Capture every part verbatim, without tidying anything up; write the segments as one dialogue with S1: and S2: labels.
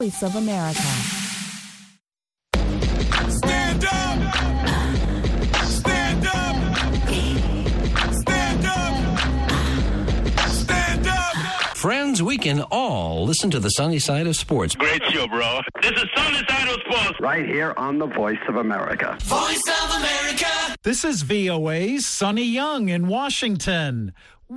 S1: Voice of America.
S2: Stand up! Stand up! Stand up! Stand up!
S3: Friends, we can all listen to the sunny side of sports.
S4: Great show, bro. This is Sunny Side of Sports.
S5: Right here on the Voice of America.
S2: Voice of America!
S6: This is V O A's Sonny Young in Washington.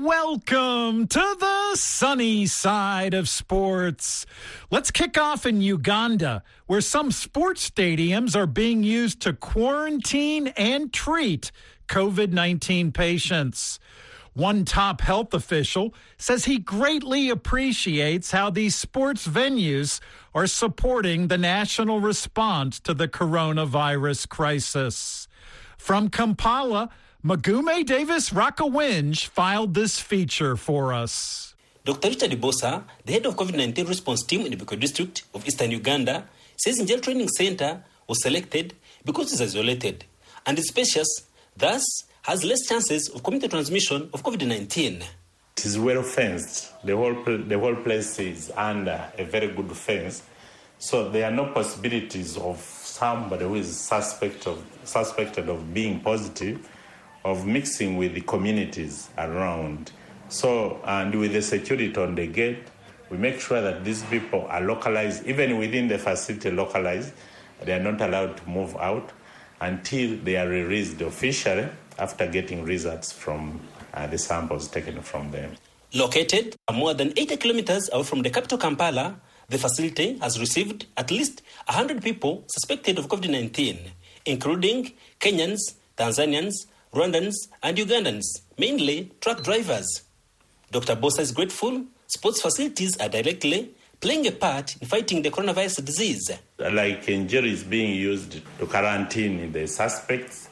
S6: Welcome to the sunny side of sports. Let's kick off in Uganda, where some sports stadiums are being used to quarantine and treat covid nineteen patients. One top health official says he greatly appreciates how these sports venues are supporting the national response to the coronavirus crisis. From Kampala, Magume Davis Rakawinj filed this feature for us.
S7: Doctor Richard Bosa, the head of covid nineteen response team in the Biko district of Eastern Uganda, says Njel Training Center was selected because it's isolated and is spacious, thus has less chances of community transmission of covid nineteen.
S8: It is well fenced. The whole the whole place is under a very good fence, so there are no possibilities of somebody who is suspect of suspected of being positive of mixing with the communities around. So, and with the security on the gate, we make sure that these people are localized, even within the facility localized. They are not allowed to move out until they are released officially after getting results from uh, the samples taken from them.
S7: Located more than eighty kilometers away from the capital Kampala, the facility has received at least one hundred people suspected of covid nineteen, including Kenyans, Tanzanians, Rwandans, and Ugandans, mainly truck drivers. Doctor Bosa is grateful sports facilities are directly playing a part in fighting the coronavirus disease.
S8: Like Njeri is being used to quarantine the suspects,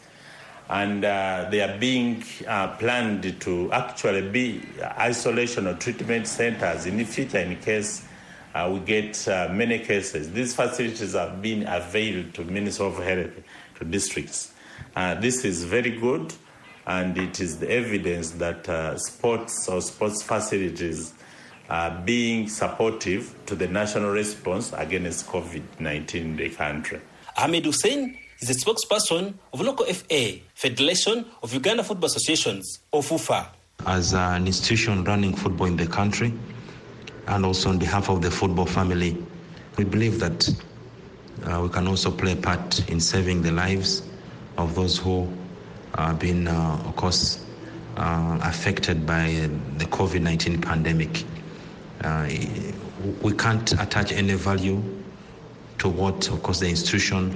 S8: and uh, they are being uh, planned to actually be isolation or treatment centers in the future in case uh, we get uh, many cases. These facilities have been availed to Ministry of Health, to districts. Uh, this is very good, and it is the evidence that uh, sports or sports facilities are being supportive to the national response against covid nineteen in the country.
S7: Ahmed Hussein is a spokesperson of local F A, Federation of Uganda Football Associations, or FUFA.
S9: As an institution running football in the country, and also on behalf of the football family, we believe that uh, we can also play a part in saving the lives of those who have been, uh, of course, uh, affected by the covid nineteen pandemic. Uh, we can't attach any value to what, of course, the institution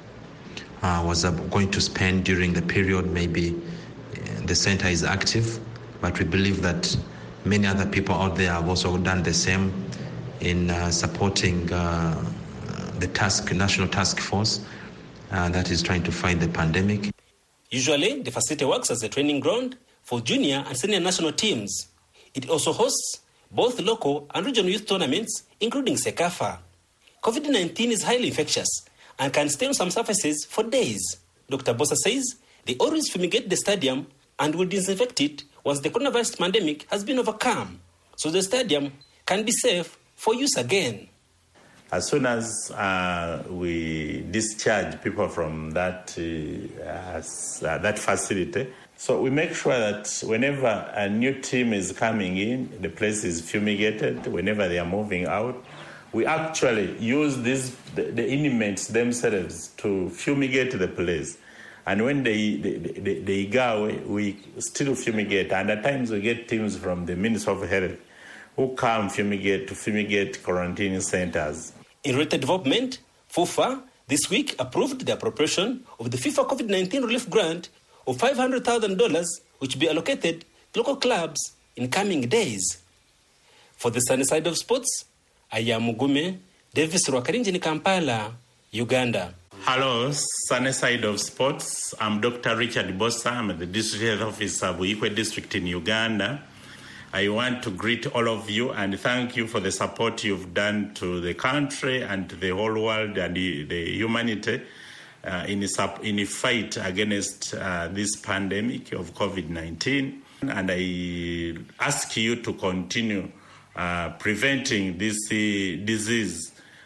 S9: uh, was going to spend during the period. Maybe the center is active, but we believe that many other people out there have also done the same in uh, supporting uh, the task, national task force uh, that is trying to fight the pandemic.
S7: Usually, the facility works as a training ground for junior and senior national teams. It also hosts both local and regional youth tournaments, including SECAFA. covid nineteen is highly infectious and can stay on some surfaces for days. Doctor Bosa says they always fumigate the stadium and will disinfect it once the coronavirus pandemic has been overcome, so the stadium can be safe for use again.
S8: As soon as uh, we discharge people from that uh, uh, that facility, so we make sure that whenever a new team is coming in, the place is fumigated. Whenever they are moving out, we actually use these the, the inmates themselves to fumigate the place. And when they they, they, they go away, we still fumigate. And at times we get teams from the Ministry of Health who come fumigate to fumigate quarantine centers.
S7: In related development, FUFA this week approved the appropriation of the FIFA covid nineteen relief grant of five hundred thousand dollars, which will be allocated to local clubs in coming days. For the sunny side of sports, I am Mugume Davis Rwakarinji in Kampala, Uganda.
S8: Hello, sunny side of sports. I'm Doctor Richard Bosa. I'm the district health officer of Buikwe district in Uganda. I want to greet all of you and thank you for the support you've done to the country and to the whole world and the, the humanity uh, in, a, in a fight against uh, this pandemic of covid nineteen. And I ask you to continue uh, preventing this uh, disease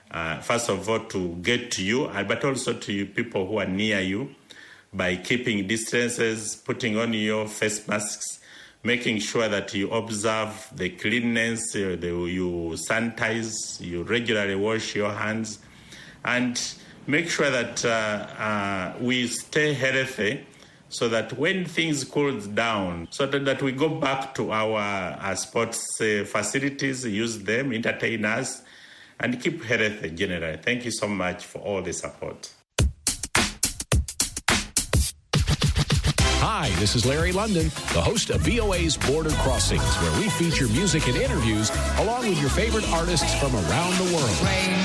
S8: uh, first of all, to get to you, but also to you people who are near you by keeping distances, putting on your face masks, making sure that you observe the cleanliness, uh, the, you sanitize, you regularly wash your hands, and make sure that uh, uh, we stay healthy so that when things cool down, so that, that we go back to our, our sports uh, facilities, use them, entertain us, and keep healthy generally. Thank you so much for all the support.
S1: Hi, this is Larry London, the host of V O A's Border Crossings, where we feature music and interviews along with your favorite artists from around the world.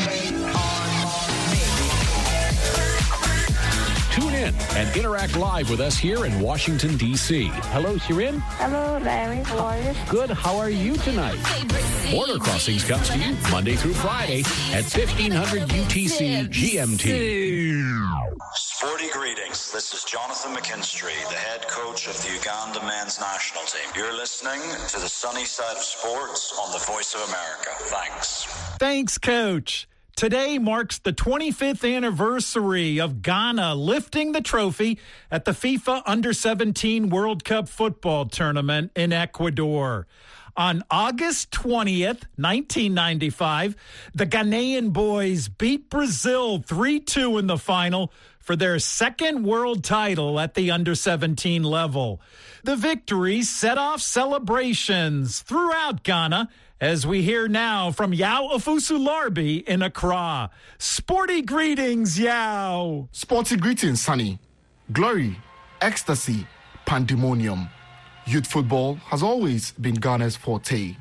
S1: Tune in and interact live with us here in Washington, D C Hello, Shirin.
S10: Hello, Larry. How are you?
S1: Good. How are you tonight? Border Crossings comes to you Monday through Friday at fifteen hundred U T C G M T.
S11: Sporty greetings. This is Jonathan McKinstry, the head coach of the Uganda men's national team. You're listening to the Sunny Side of Sports on the Voice of America. Thanks.
S6: Thanks, Coach. Today marks the twenty-fifth anniversary of Ghana lifting the trophy at the FIFA Under seventeen World Cup football tournament in Ecuador. On August twentieth, nineteen ninety-five, the Ghanaian boys beat Brazil three two in the final for their second world title at the Under seventeen level. The victory set off celebrations throughout Ghana, as we hear now from Yao Afusu-Larbi in Accra. Sporty greetings, Yao.
S12: Sporty greetings, Sunny. Glory, ecstasy, pandemonium. Youth football has always been Ghana's forte.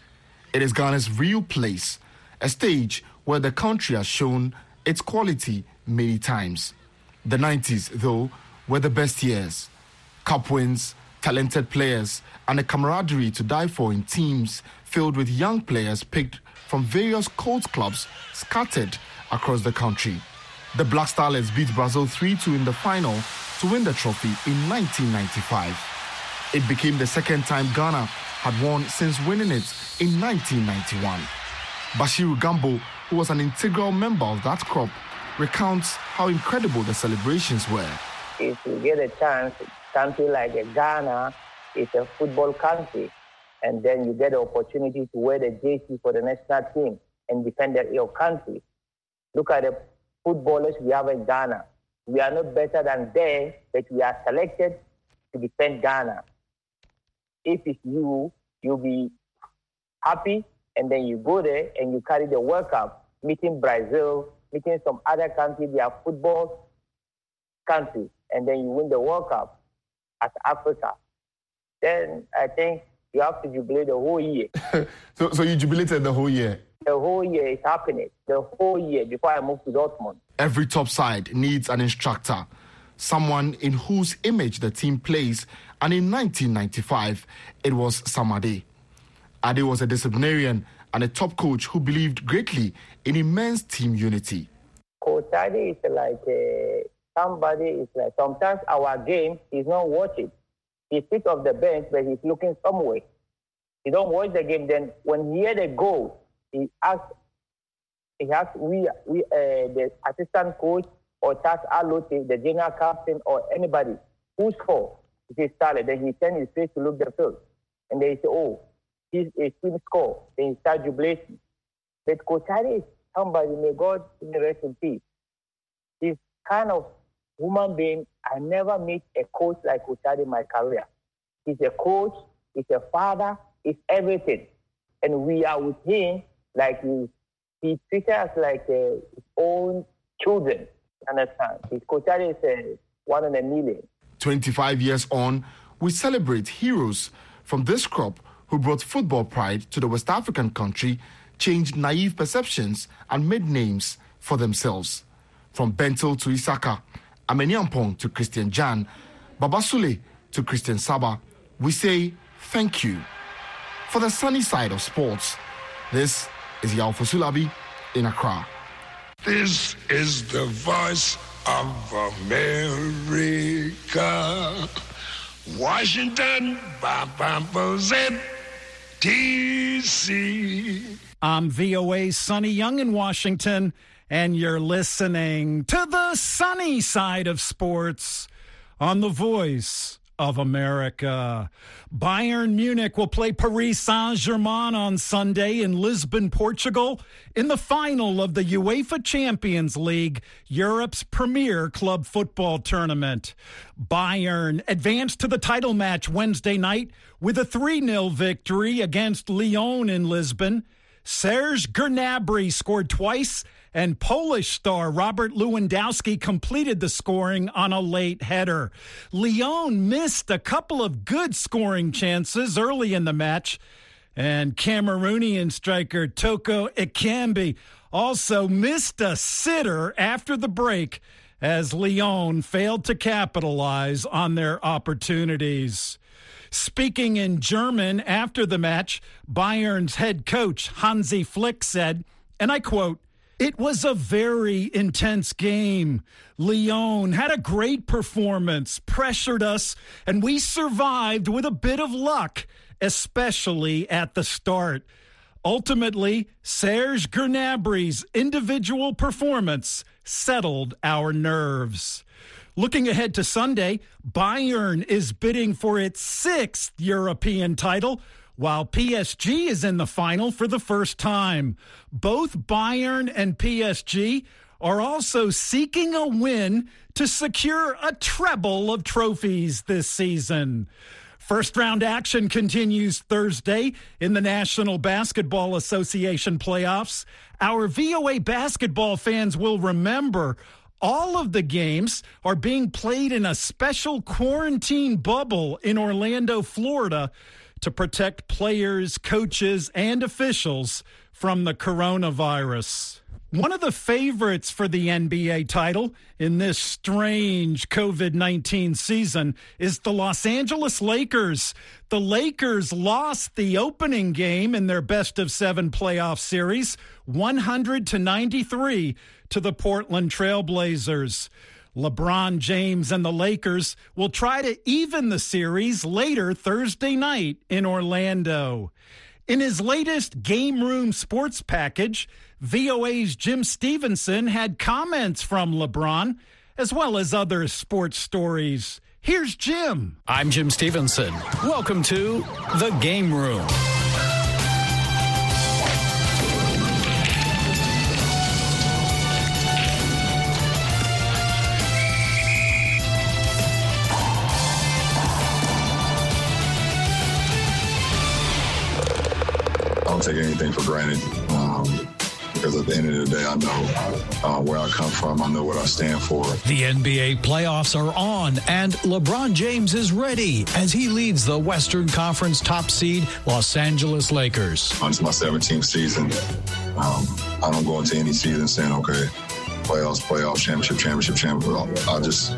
S12: It is Ghana's real place, a stage where the country has shown its quality many times. The nineties, though, were the best years. Cup wins, talented players, and a camaraderie to die for in teams filled with young players picked from various coast clubs scattered across the country. The Black Starlets beat Brazil three two in the final to win the trophy in nineteen ninety-five. It became the second time Ghana had won since winning it in nineteen ninety-one. Bashiru Gambo, who was an integral member of that crop, recounts how incredible the celebrations were.
S13: If you get a chance, a country like Ghana is a football country, and then you get the opportunity to wear the J C for the national team and defend your country. Look at the footballers we have in Ghana. We are not better than them, but we are selected to defend Ghana. If it's you, you'll be happy, and then you go there and you carry the World Cup, meeting Brazil, meeting some other country, they are football country, and then you win the World Cup as Africa. Then I think you have to jubilate the whole year.
S12: so, so you jubilated the whole year?
S13: The whole year is happening. The whole year before I moved to Dortmund.
S12: Every top side needs an instructor, someone in whose image the team plays, and in nineteen ninety-five, it was Sam Ade. Ade was a disciplinarian and a top coach who believed greatly in immense team unity.
S13: Coach Ade is like uh, somebody, is like sometimes our game, he's not watching. He sits off the bench, but he's looking somewhere. He don't watch the game. Then when he hear the goal, he asks, he asks we, we uh, the assistant coach or Charles Alote, the general captain, or anybody, who's for? He started. Then he turns his face to look the field. And they say, oh, he's a team score. Then he starts jubilating. But Coach Ade is somebody, may God rest in peace. He's kind of human being. I never meet a coach like Coach Ade in my career. He's a coach, he's a father, he's everything. And we are with him like he, he treats us like uh, his own children. Understand? His Coach Ade is uh, one in a million.
S12: twenty-five years on, we celebrate heroes from this crop who brought football pride to the West African country, changed naive perceptions, and made names for themselves. From Bentil to Isaka, Amenyampong to Christian Jan, Babasule to Christian Saba, we say thank you. For the sunny side of sports, this is Yao Afusu-Larbi in Accra.
S2: This is the voice of America. Washington, D C
S6: I'm V O A's Sonny Young in Washington, and you're listening to the sunny side of sports on the Voice of America. Bayern Munich will play Paris Saint-Germain on Sunday in Lisbon, Portugal, in the final of the UEFA Champions League, Europe's premier club football tournament. Bayern advanced to the title match Wednesday night with a three nil victory against Lyon in Lisbon. Serge Gnabry scored twice, and Polish star Robert Lewandowski completed the scoring on a late header. Lyon missed a couple of good scoring chances early in the match, and Cameroonian striker Toko Ekambi also missed a sitter after the break as Lyon failed to capitalize on their opportunities. Speaking in German after the match, Bayern's head coach Hansi Flick said, and I quote, "It was a very intense game. Lyon had a great performance, pressured us, and we survived with a bit of luck, especially at the start. Ultimately, Serge Gnabry's individual performance settled our nerves." Looking ahead to Sunday, Bayern is bidding for its sixth European title, while P S G is in the final for the first time. Both Bayern and P S G are also seeking a win to secure a treble of trophies this season. First round action continues Thursday in the National Basketball Association playoffs. Our V O A basketball fans will remember all of the games are being played in a special quarantine bubble in Orlando, Florida, to protect players, coaches, and officials from the coronavirus. One of the favorites for the N B A title in this strange covid nineteen season is the Los Angeles Lakers. The Lakers lost the opening game in their best of seven playoff series, one hundred to ninety-three to the Portland Trailblazers. LeBron James and the Lakers will try to even the series later Thursday night in Orlando. In his latest Game Room Sports package, V O A's Jim Stevenson had comments from LeBron, as well as other sports stories. Here's Jim.
S3: I'm Jim Stevenson. Welcome to The Game Room.
S14: I don't take anything for granted um, because at the end of the day, I know uh, where I come from. I know what I stand for.
S3: The N B A playoffs are on, and LeBron James is ready as he leads the Western Conference top seed Los Angeles Lakers.
S14: It's my seventeenth season. Um, I don't go into any season saying, okay, playoffs, playoffs, championship, championship, championship. I just,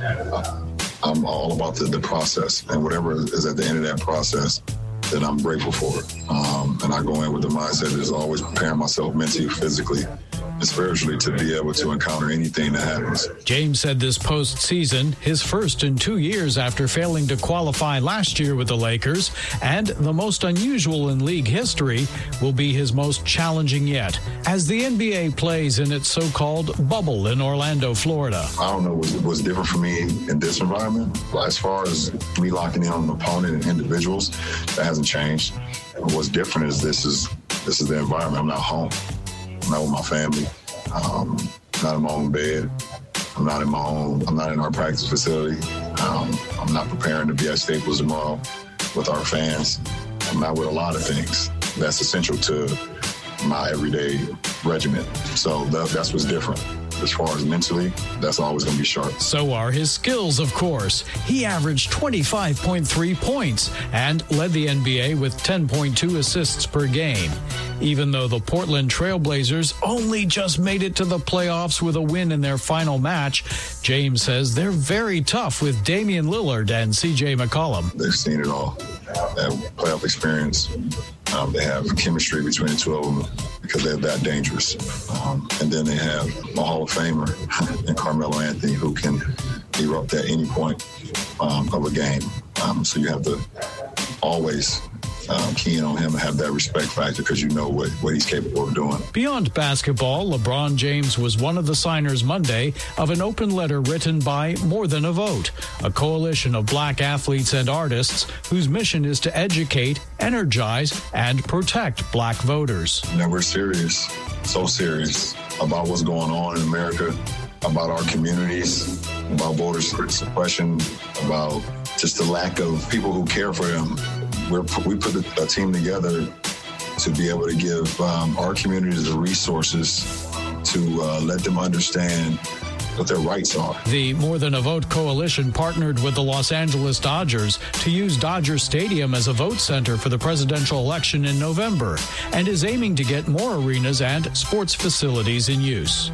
S14: I'm all about the, the process, and whatever is at the end of that process, that I'm grateful for. Um, and I go in with the mindset that is always preparing myself mentally, physically, and spiritually to be able to encounter anything that happens.
S3: James said this postseason, his first in two years after failing to qualify last year with the Lakers, and the most unusual in league history, will be his most challenging yet, as the N B A plays in its so-called bubble in Orlando, Florida.
S14: I don't know what's, what's different for me in this environment. As far as me locking in on an opponent and individuals, that hasn't changed. What's different is this is this is the environment. I'm not home. I'm not with my family. Um, I'm not in my own bed. I'm not in my own, I'm not in our practice facility. Um, I'm not preparing to be at Staples tomorrow with our fans. I'm not with a lot of things that's essential to my everyday regimen. So that, that's what's different. As far as mentally, that's always going to be sharp.
S3: So are his skills, of course. He averaged twenty-five point three points and led the N B A with ten point two assists per game. Even though the Portland Trailblazers only just made it to the playoffs with a win in their final match, James says they're very tough with Damian Lillard and C J McCollum.
S14: They've seen it all. They have playoff experience. Um, they have chemistry between the two of them because they're that dangerous. Um, and then they have a Hall of Famer in Carmelo Anthony who can erupt at any point um, of a game. Um, so you have to always um, keen on him and have that respect factor because you know what, what he's capable of doing.
S3: Beyond basketball, LeBron James was one of the signers Monday of an open letter written by More Than a Vote, a coalition of black athletes and artists whose mission is to educate, energize, and protect black voters.
S14: Now we're serious, so serious about what's going on in America, about our communities, about voter suppression, about just the lack of people who care for them. We're, we put a, a team together to be able to give um, our communities the resources to uh, let them understand what their rights are.
S3: The More Than a Vote coalition partnered with the Los Angeles Dodgers to use Dodger Stadium as a vote center for the presidential election in November and is aiming to get more arenas and sports facilities in use.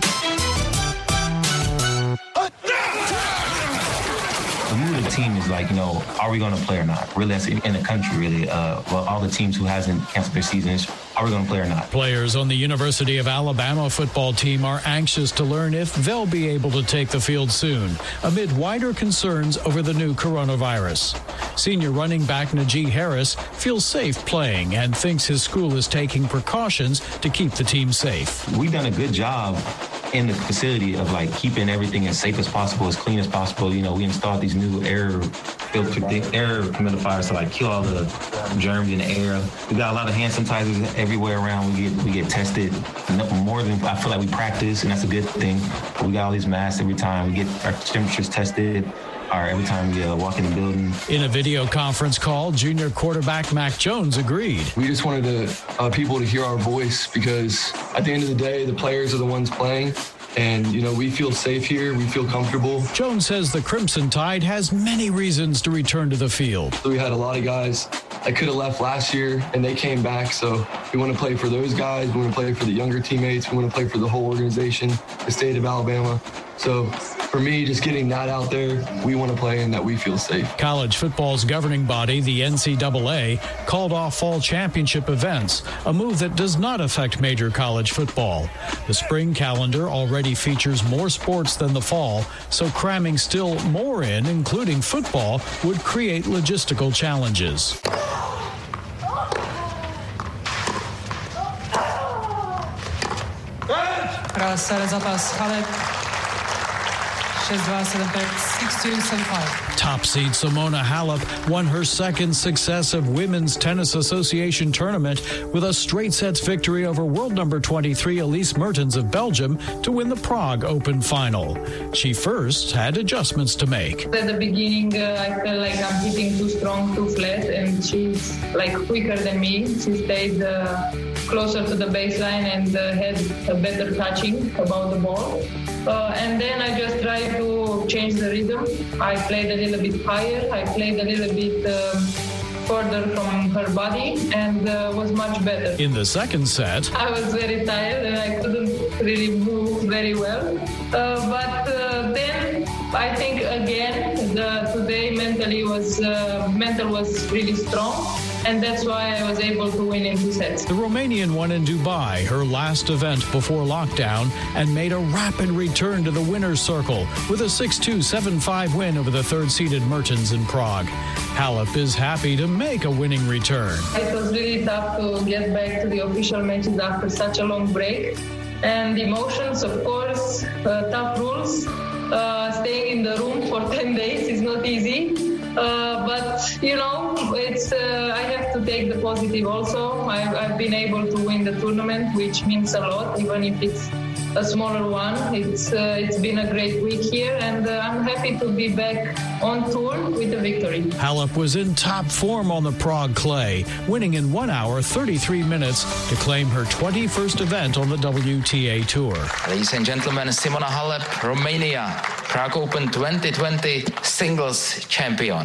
S15: The mood of the team is like, you know, are we going to play or not? Really, that's in the country, really. Uh, well, all the teams who hasn't canceled their seasons, are we going to play or not?
S3: Players on the University of Alabama football team are anxious to learn if they'll be able to take the field soon, amid wider concerns over the new coronavirus. Senior running back Najee Harris feels safe playing and thinks his school is taking precautions to keep the team safe.
S15: We've done a good job in the facility of like keeping everything as safe as possible, as clean as possible. You know, we installed these new air filter, air humidifiers to like kill all the germs in the air. We got a lot of hand sanitizers everywhere around. We get we get tested more than I feel like we practice, and that's a good thing. We got all these masks every time. We get our temperatures tested. Or every time we uh, walk in the building.
S3: In a video conference call, junior quarterback Mac Jones agreed.
S16: We just wanted to, uh, people to hear our voice because at the end of the day, the players are the ones playing. And, you know, we feel safe here. We feel comfortable.
S3: Jones says the Crimson Tide has many reasons to return to the field.
S16: We had a lot of guys that could have left last year, and they came back. So we want to play for those guys. We want to play for the younger teammates. We want to play for the whole organization, the state of Alabama. So for me, just getting that out there, we want to play and that we feel safe.
S3: College football's governing body, the N C double A, called off fall championship events, a move that does not affect major college football. The spring calendar already features more sports than the fall, so cramming still more in, including football, would create logistical challenges. Top seed Simona Halep won her second successive Women's Tennis Association tournament with a straight sets victory over world number twenty-three Elise Mertens of Belgium to win the Prague Open final. She first had adjustments to make.
S17: At the beginning, uh, I felt like I'm hitting too strong, too flat, and she's like quicker than me. She stayed uh, closer to the baseline and uh, had a better touching about the ball. Uh, and then I just tried to change the rhythm. I played a little bit higher. I played a little bit um, further from her body and uh, was much better.
S3: In the second set,
S17: I was very tired and I couldn't really move very well. Uh, but uh, then I think again, the, today mentally was uh, mental was really strong. And that's why I was able to win in two sets.
S3: The Romanian won in Dubai, her last event before lockdown, and made a rapid return to the winner's circle with a six two, seven five win over the third-seeded Mertens in Prague. Halep is happy to make a winning return.
S17: It was really tough to get back to the official matches after such a long break. And emotions, of course, uh, tough rules. Uh, staying in the room for ten days is not easy. Uh, but, you know, it's uh, I have to take the positive also. I've, I've been able to win the tournament, which means a lot, even if it's a smaller one. It's uh, It's been a great week here, and uh, I'm happy to be back on tour with a victory.
S3: Halep was in top form on the Prague clay, winning in one hour, thirty-three minutes to claim her twenty-first event on the W T A Tour.
S18: Ladies and gentlemen, Simona Halep, Romania, Prague Open twenty twenty singles champion.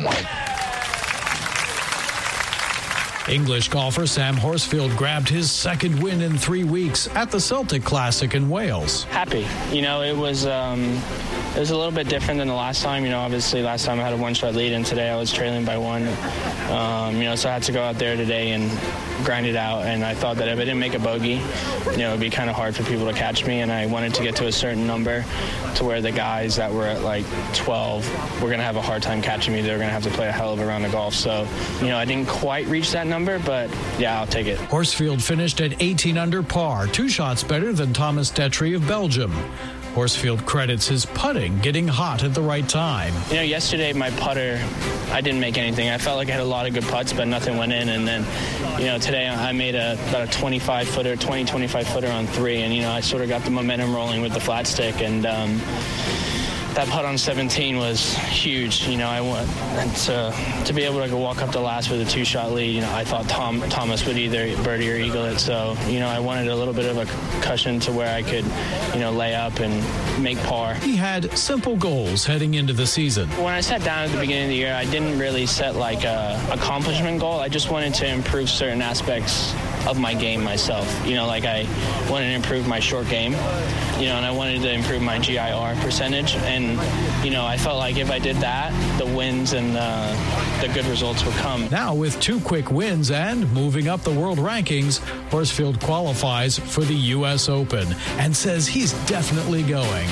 S3: English golfer Sam Horsfield grabbed his second win in three weeks at the Celtic Classic in Wales.
S19: Happy. You know, it was um, it was a little bit different than the last time. You know, obviously last time I had a one-shot lead, and today I was trailing by one. Um, you know, so I had to go out there today and grind it out. And I thought that if I didn't make a bogey, you know, it would be kind of hard for people to catch me. And I wanted to get to a certain number to where the guys that were at like twelve were going to have a hard time catching me. They were going to have to play a hell of a round of golf. So, you know, I didn't quite reach that number, but yeah, I'll take it.
S3: Horsfield finished at eighteen under par, two shots better than Thomas Detry of Belgium. Horsfield credits his putting getting hot at the right time.
S19: You know, yesterday my putter, I didn't make anything. I felt like I had a lot of good putts, but nothing went in. And then, you know, today I made a, about a twenty-five footer, twenty, twenty-five footer on three. And, you know, I sort of got the momentum rolling with the flat stick. And um, that putt on seventeen was huge. You know, I want and to, to be able to walk up the last with a two-shot lead. You know, I thought Tom Thomas would either birdie or eagle it. So, you know, I wanted a little bit of a cushion to where I could, you know, lay up and make par.
S3: He had simple goals heading into the season.
S19: When I sat down at the beginning of the year, I didn't really set like a accomplishment goal. I just wanted to improve certain aspects of my game myself. You know, like I wanted to improve my short game, you know, and I wanted to improve my G I R percentage. And, you know, I felt like if I did that, the wins and the, the good results would come.
S3: Now with two quick wins and moving up the world rankings, Horsfield qualifies for the U S Open and says he's definitely going.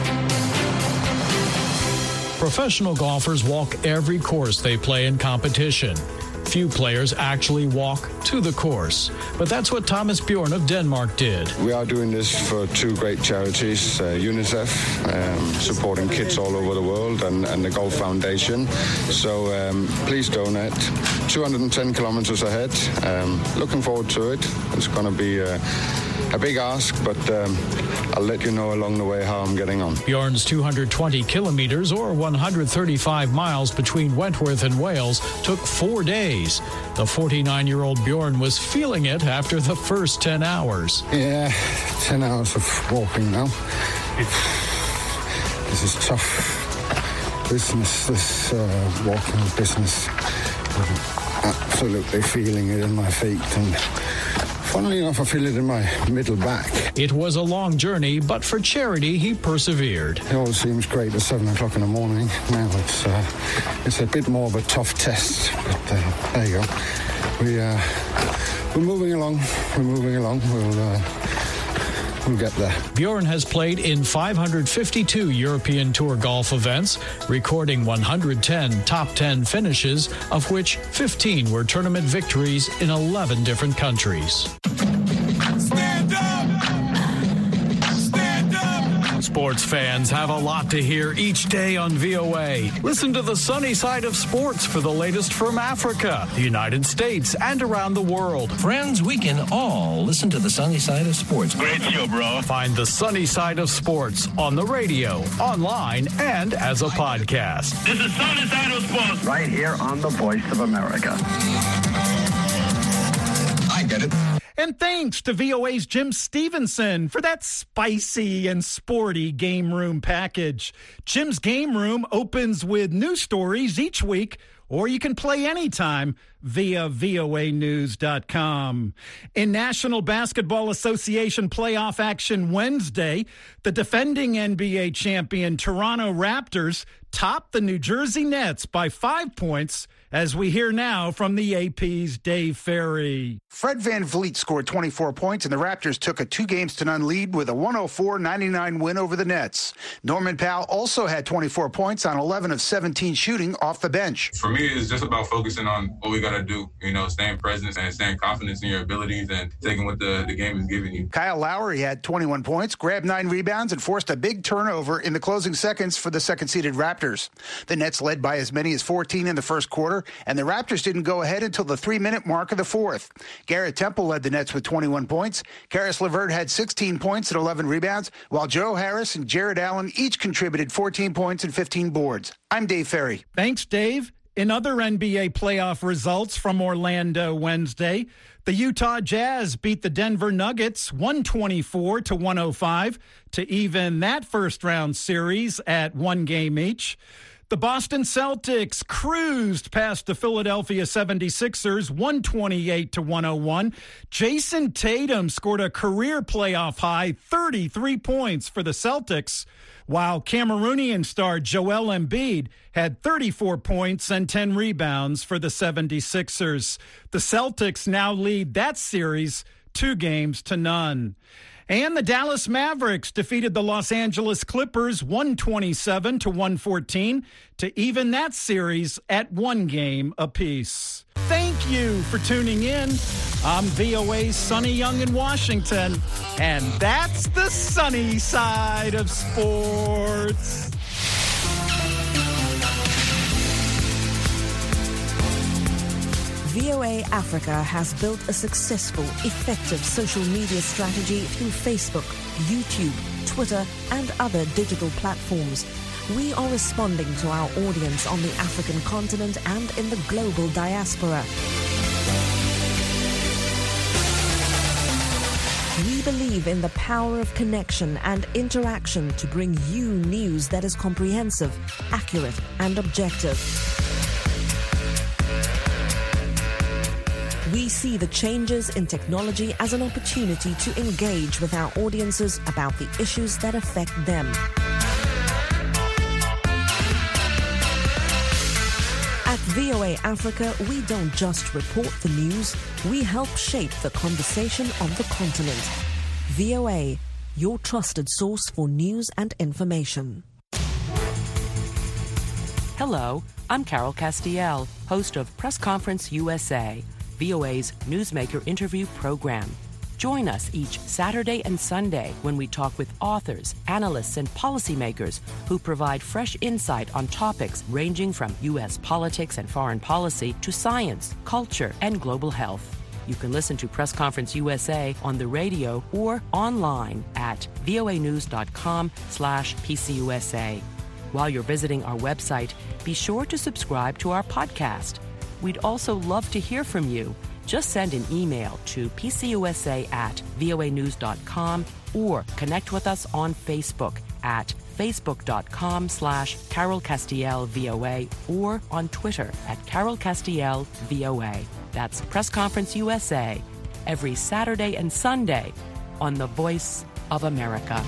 S3: Professional golfers walk every course they play in competition. Few players actually walk to the course, but that's what Thomas Bjorn of Denmark did.
S20: We are doing this for two great charities, uh, UNICEF, um, supporting kids all over the world, and, and the Golf Foundation. So um, please donate. two hundred ten kilometers ahead. Um, looking forward to it. It's going to be a, a big ask, but um, I'll let you know along the way how I'm getting on.
S3: Bjorn's two hundred twenty kilometers or one hundred thirty-five miles between Wentworth and Wales took four days. The forty-nine-year-old Bjorn was feeling it after the first ten hours.
S20: Yeah, ten hours of walking now. This is tough business, this uh, walking business. I'm absolutely feeling it in my feet, and funnily enough, I feel it in my middle back.
S3: It was a long journey, but for charity, he persevered.
S20: It all seems great at seven o'clock in the morning. Now it's uh, it's a bit more of a tough test, but uh, there you go. We, uh, we're moving along. We're moving along. We'll, uh, we'll get there.
S3: Bjorn has played in five hundred fifty-two European Tour golf events, recording one hundred ten top ten finishes, of which fifteen were tournament victories in eleven different countries.
S2: Stand up! Stand up!
S3: Sports fans have a lot to hear each day on V O A. Listen to the sunny side of sports for the latest from Africa, the United States, and around the world.
S1: Friends, we can all listen to the sunny side of sports.
S4: Great show, bro.
S3: Find the sunny side of sports on the radio, online, and as a podcast.
S4: This is Sunny Side of Sports.
S5: Right here on the Voice of America.
S2: I get it.
S6: And thanks to V O A's Jim Stevenson for that spicy and sporty Game Room package. Jim's Game Room opens with news stories each week, or you can play anytime via V O A news dot com. In National Basketball Association playoff action Wednesday, the defending N B A champion Toronto Raptors topped the New Jersey Nets by five points, as we hear now from the A P's Dave Ferry.
S21: Fred VanVleet scored twenty-four points, and the Raptors took a two games to none lead with a one oh four ninety-nine win over the Nets. Norman Powell also had twenty-four points on eleven of seventeen shooting off the bench.
S22: For me, it's just about focusing on what we got to do, you know, staying present and staying confident in your abilities and taking what the, the game is giving you.
S21: Kyle Lowry had twenty-one points, grabbed nine rebounds, and forced a big turnover in the closing seconds for the second-seeded Raptors. The Nets led by as many as fourteen in the first quarter, and the Raptors didn't go ahead until the three-minute mark of the fourth. Garrett Temple led the Nets with twenty-one points. Karis LeVert had sixteen points and eleven rebounds, while Joe Harris and Jared Allen each contributed fourteen points and fifteen boards. I'm Dave Ferry.
S6: Thanks, Dave. In other N B A playoff results from Orlando Wednesday, the Utah Jazz beat the Denver Nuggets one twenty-four to one oh five to even that first-round series at one game each. The Boston Celtics cruised past the Philadelphia seventy-sixers one twenty-eight to one oh one. Jason Tatum scored a career playoff high thirty-three points for the Celtics, while Cameroonian star Joel Embiid had thirty-four points and ten rebounds for the seventy-sixers. The Celtics now lead that series two games to none. And the Dallas Mavericks defeated the Los Angeles Clippers one twenty-seven to one fourteen to even that series at one game apiece. Thank you for tuning in. I'm V O A's Sonny Young in Washington, and that's the sunny side of sports.
S7: V O A Africa has built a successful, effective social media strategy through Facebook, YouTube, Twitter, and other digital platforms. We are responding to our audience on the African continent and in the global diaspora. We believe in the power of connection and interaction to bring you news that is comprehensive, accurate, and objective. We see the changes in technology as an opportunity to engage with our audiences about the issues that affect them. At V O A Africa, we don't just report the news, we help shape the conversation on the continent. V O A, your trusted source for news and information.
S9: Hello, I'm Carol Castiel, host of Press Conference U S A, V O A's Newsmaker interview program. Join us each Saturday and Sunday when we talk with authors, analysts, and policymakers who provide fresh insight on topics ranging from U S politics and foreign policy to science, culture, and global health. You can listen to Press Conference U S A on the radio or online at voanews.com slash PCUSA. While you're visiting our website, be sure to subscribe to our podcast. We'd also love to hear from you. Just send an email to pcusa at voanews dot com or connect with us on Facebook at facebook.com slash Carol Castiel VOA or on Twitter at Carol Castiel VOA. That's Press Conference U S A every Saturday and Sunday on The Voice of America.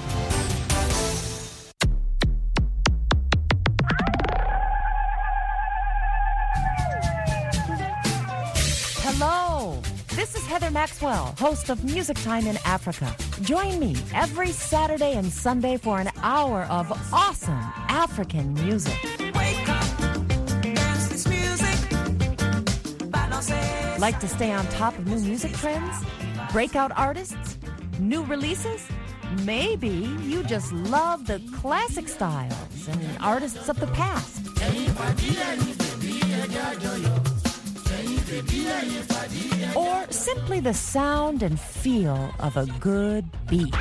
S23: Hello, this is Heather Maxwell, host of Music Time in Africa. Join me every Saturday and Sunday for an hour of awesome African music.
S2: Wake up, dance this music.
S23: Like to stay on top of new music trends? Breakout artists? New releases? Maybe you just love the classic styles and artists of the past. Or simply the sound and feel of a good beat.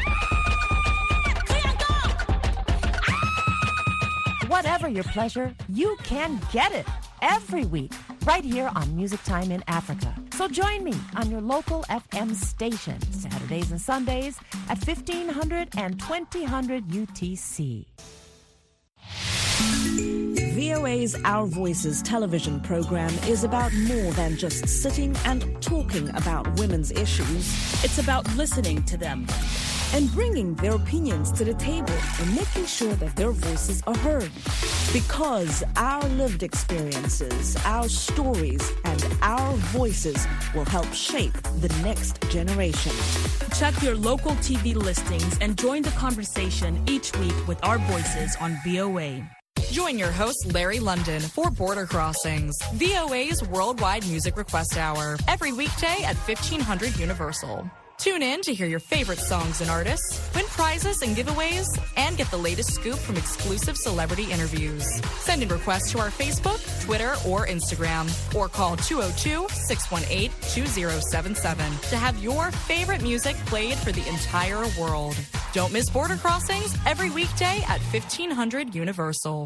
S23: Whatever your pleasure, you can get it every week right here on Music Time in Africa. So join me on your local F M station Saturdays and Sundays at fifteen hundred and twenty hundred U T C.
S7: V O A's Our Voices television program is about more than just sitting and talking about women's issues.
S24: It's about listening to them
S7: and bringing their opinions to the table and making sure that their voices are heard. Because our lived experiences, our stories, and our voices will help shape the next generation.
S24: Check your local T V listings and join the conversation each week with our voices on V O A.
S25: Join your host, Larry London, for Border Crossings, V O A's Worldwide Music Request Hour, every weekday at fifteen hundred Universal. Tune in to hear your favorite songs and artists, win prizes and giveaways, and get the latest scoop from exclusive celebrity interviews. Send in requests to our Facebook, Twitter, or Instagram, or call two oh two, six one eight, two oh seven seven to have your favorite music played for the entire world. Don't miss Border Crossings every weekday at fifteen hundred Universal.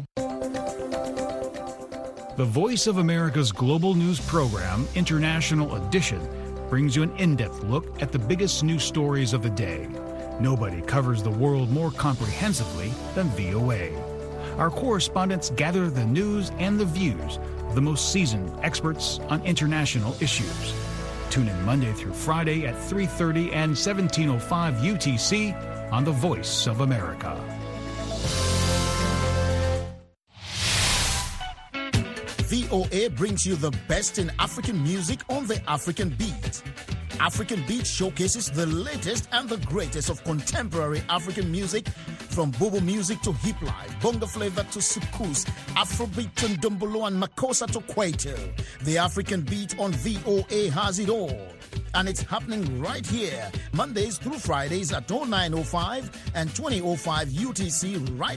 S26: The Voice of America's global news program, International Edition, brings you an in-depth look at the biggest news stories of the day. Nobody covers the world more comprehensively than V O A. our correspondents gather the news and the views of the most seasoned experts on international issues. Tune in Monday through Friday at three thirty and seventeen oh five U T C on The Voice of America.
S8: V O A brings you the best in African music on the African Beat. African Beat showcases the latest and the greatest of contemporary African music, from Bobo music to hip life, bongo flavor to soukous, Afrobeat to ndombolo and makossa to kwaito. The African Beat on V O A has it all. And it's happening right here, Mondays through Fridays at oh nine oh five and twenty oh five U T C, right